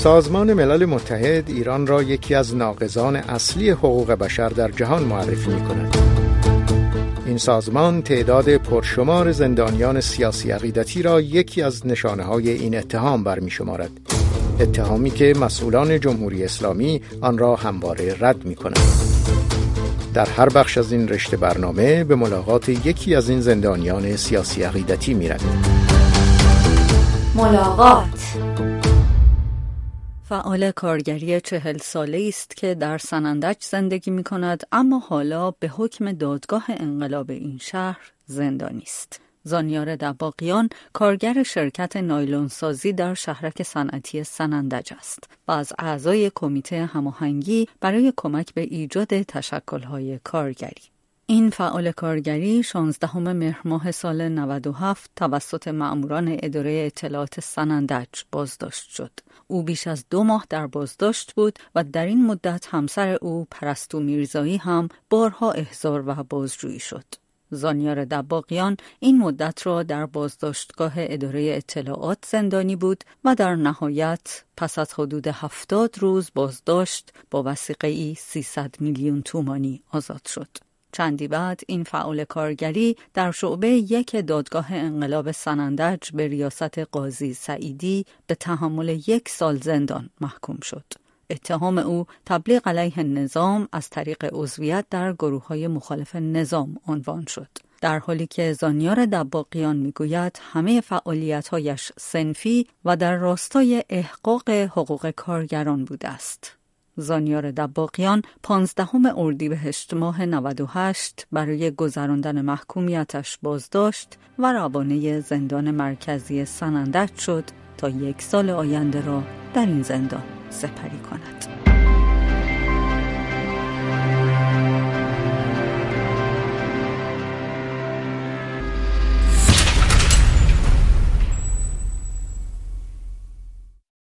سازمان ملل متحد ایران را یکی از ناقضان اصلی حقوق بشر در جهان معرفی می‌کند. این سازمان تعداد پرشمار زندانیان سیاسی عقیدتی را یکی از نشانه‌های این اتهام برمی‌شمارد. اتهامی که مسئولان جمهوری اسلامی آن را همواره رد می‌کنند. در هر بخش از این رشته برنامه به ملاقات یکی از این زندانیان سیاسی عقیدتی می‌رویم. ملاقات. فعال کارگری 40 ساله است که در سنندج زندگی می کند، اما حالا به حکم دادگاه انقلاب این شهر زندانی است. زانیار دباغیان کارگر شرکت نایلونسازی در شهرک صنعتی سنندج است و از اعضای کمیته هماهنگی برای کمک به ایجاد تشکل‌های کارگری. این فعال کارگری 16 مهر ماه سال 97 توسط مأموران اداره اطلاعات سنندج بازداشت شد. او بیش از 2 ماه در بازداشت بود و در این مدت همسر او پرستو میرزایی هم بارها احضار و بازجویی شد. زانیار دباغیان این مدت را در بازداشتگاه اداره اطلاعات زندانی بود و در نهایت پس از حدود 70 روز بازداشت با وثیقه‌ای 300 میلیون تومانی آزاد شد. چندی بعد این فعال کارگری در شعبه 1 دادگاه انقلاب سنندج به ریاست قاضی سعیدی به تحمل 1 سال زندان محکوم شد. اتهام او تبلیغ علیه نظام از طریق عضویت در گروه‌های مخالف نظام عنوان شد. در حالی که زانیار دباغیان میگوید همه فعالیت‌هایش صنفی و در راستای احقاق حقوق کارگران بوده است. زانیار دباغیان 15 اردیبهشت ماه 98 برای گذراندن محکومیتش بازداشت و روانه زندان مرکزی سنندج شد تا 1 سال آینده را در این زندان سپری کند.